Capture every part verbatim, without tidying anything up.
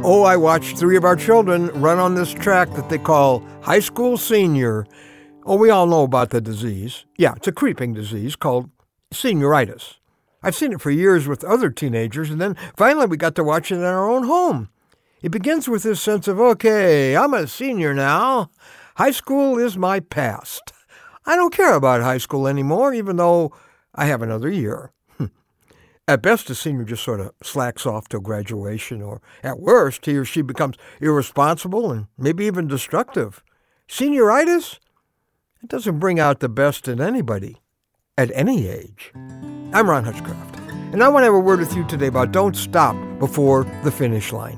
Oh, I watched three of our children run on this track that they call high school senior. Oh, we all know about the disease. Yeah, it's a creeping disease called senioritis. I've seen it for years with other teenagers, and then finally we got to watch it in our own home. It begins with this sense of, okay, I'm a senior now. High school is my past. I don't care about high school anymore, even though I have another year. At best, a senior just sort of slacks off till graduation, or at worst, he or she becomes irresponsible and maybe even destructive. Senioritis? It doesn't bring out the best in anybody at any age. I'm Ron Hutchcraft, and I want to have a word with you today about don't stop before the finish line.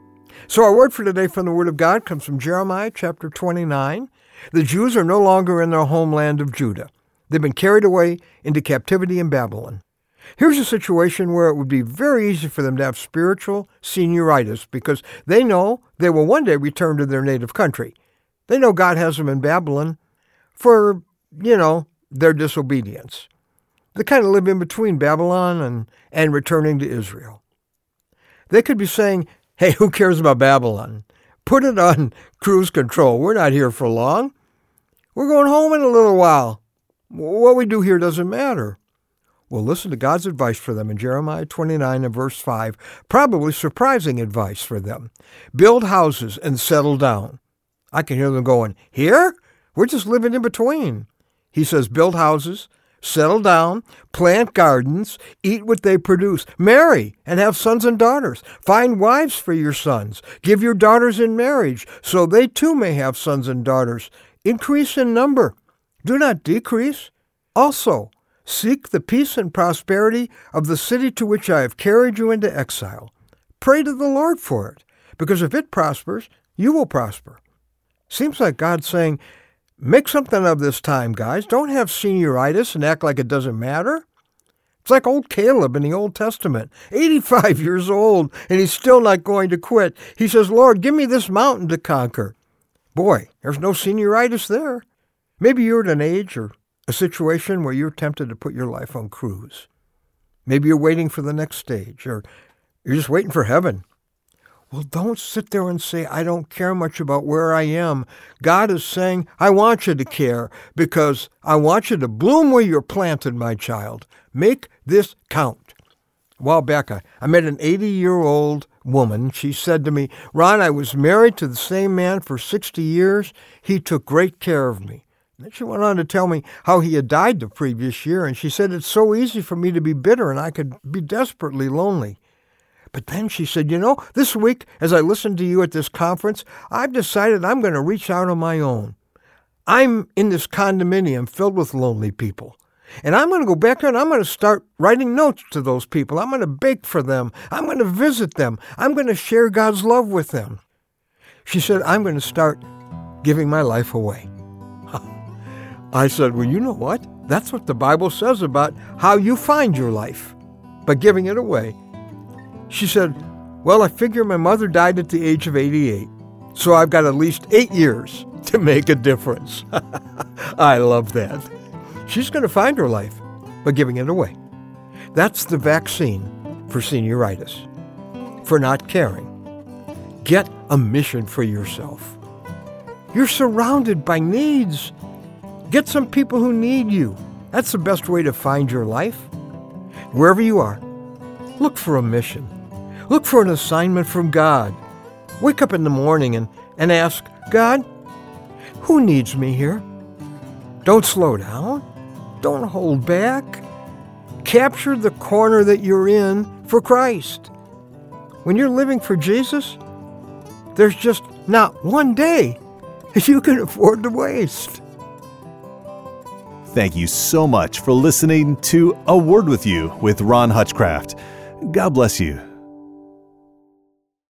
So our word for today from the Word of God comes from Jeremiah chapter twenty-nine. The Jews are no longer in their homeland of Judah. They've been carried away into captivity in Babylon. Here's a situation where it would be very easy for them to have spiritual senioritis because they know they will one day return to their native country. They know God has them in Babylon for, you know, their disobedience. They kind of live in between Babylon and, and returning to Israel. They could be saying, hey, who cares about Babylon? Put it on cruise control. We're not here for long. We're going home in a little while. What we do here doesn't matter. Well, listen to God's advice for them in Jeremiah twenty-nine and verse five. Probably surprising advice for them. Build houses and settle down. I can hear them going, here? We're just living in between. He says, build houses, settle down, plant gardens, eat what they produce, marry and have sons and daughters. Find wives for your sons. Give your daughters in marriage so they too may have sons and daughters. Increase in number. Do not decrease. Also, seek the peace and prosperity of the city to which I have carried you into exile. Pray to the Lord for it, because if it prospers, you will prosper. Seems like God's saying, make something of this time, guys. Don't have senioritis and act like it doesn't matter. It's like old Caleb in the Old Testament, eighty-five years old, and he's still not going to quit. He says, Lord, give me this mountain to conquer. Boy, there's no senioritis there. Maybe you're at an age or a situation where you're tempted to put your life on cruise. Maybe you're waiting for the next stage, or you're just waiting for heaven. Well, don't sit there and say, I don't care much about where I am. God is saying, I want you to care because I want you to bloom where you're planted, my child. Make this count. A while back, I, I met an eighty-year-old woman. She said to me, Ron, I was married to the same man for sixty years. He took great care of me. And then she went on to tell me how he had died the previous year, and she said, it's so easy for me to be bitter, and I could be desperately lonely. But then she said, you know, this week, as I listened to you at this conference, I've decided I'm going to reach out on my own. I'm in this condominium filled with lonely people. And I'm going to go back there and I'm going to start writing notes to those people. I'm going to bake for them. I'm going to visit them. I'm going to share God's love with them. She said, I'm going to start giving my life away. I said, well, you know what? That's what the Bible says about how you find your life, by giving it away. She said, well, I figure my mother died at the age of eighty-eight, so I've got at least eight years to make a difference. I love that. She's going to find her life by giving it away. That's the vaccine for senioritis, for not caring. Get a mission for yourself. You're surrounded by needs. Get some people who need you. That's the best way to find your life. Wherever you are, look for a mission. Look for an assignment from God. Wake up in the morning and, and ask, God, who needs me here? Don't slow down. Don't hold back. Capture the corner that you're in for Christ. When you're living for Jesus, there's just not one day you can afford to waste. Thank you so much for listening to A Word With You with Ron Hutchcraft. God bless you.